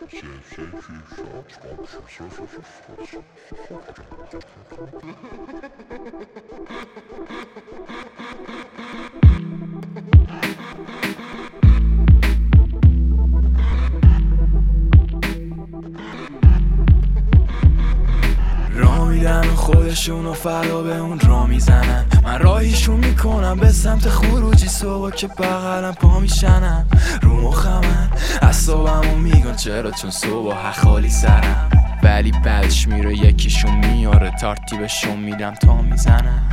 راه میدن و خودشونو فدا به اون راه میزنن، من راهیشون میکنم به سمت خروجی. صبح که بغلم پا میشنن رو مخمن، اعصابمو میگن چرا چون صبح خالی سرم، ولی بعدش میره یکیشون میاره ترتیبشون میدم تا میزنن.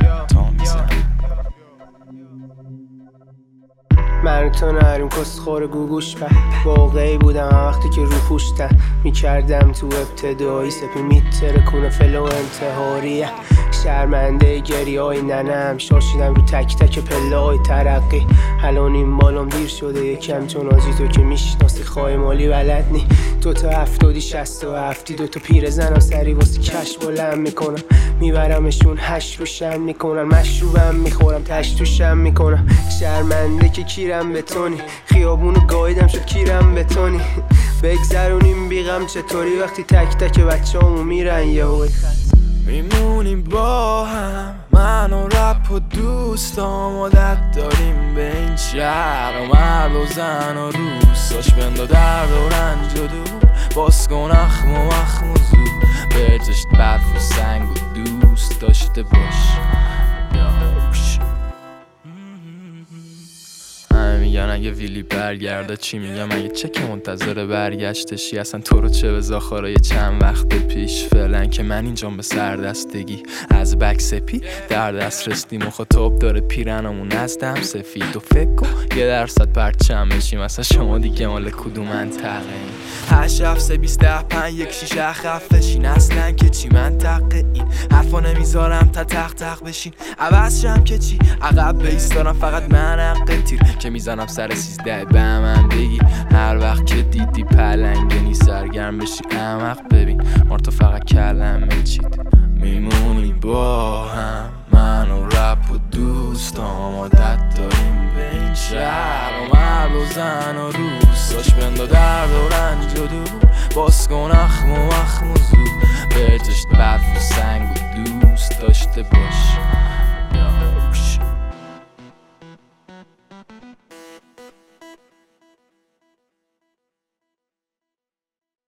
من تو نریم کسخور گوگوش به واقعی بودم وقتی که رو پوشتن میکردم تو ابتدایی سپی میترکونه فلو انتحاریه شرمنده گریه های ننم شاشیدم رو تک تک پله های ترقی الان این بالام دیر شده یکم چون آجی تو که میشناسی خواهی مالی بلد نی 2 تا 70 67 2 تا پیر زنم سری واسه کش بلند میکنم میبرمشون 8 روشن میکنن مشروبم میخورم تش توشم میکنم شرمنده که کیرم بتونی خیابونو گایدم شد کیرم بتونی بگذرونیم بیغم چطوری وقتی تک تک بچه‌امو میرن یهوی میمونیم با هم من و رپ و دوستام عادت داریم به این شهر و مرد و زن و دوستاش بندا درد و رنج و دور باز کن اخم و مخم و زود بهجشت برف و سنگ و دوست داشته باش میگن اگه ویلی برگرده چی میگم اگه چه منتظر برگشتشی اصلا تو رو چه به زاخارای چند وقت پیش فعلا که من اینجام به سردستگی از بک سپی در دست رستیم و خطاب داره پیرنمون نزدم سفید و فکر کن 1% پرچم بشیم اصلا شما دیگه مال کدوم منطقه این 8 7 3 20 10 5 1 6 خفشین اصلا که چی منطقه این حرفا نمیذارم تا تق تق بشین عوض شم که چی عقب بیستارم فقط من حق تیر که میزنم سر 13 به من بگی هر وقت که دیدی پلنگنی سرگرم بشی احمق ببین مارتو فقط کلمه چید میمونی با هم من و رپ و دوستام عادت داریم به این شهر و مرد و زن و دوستاش بندا درد و رنج و دور باز کن اخم و مخم و زود بهجشت برف و سنگ و دوست داشته باش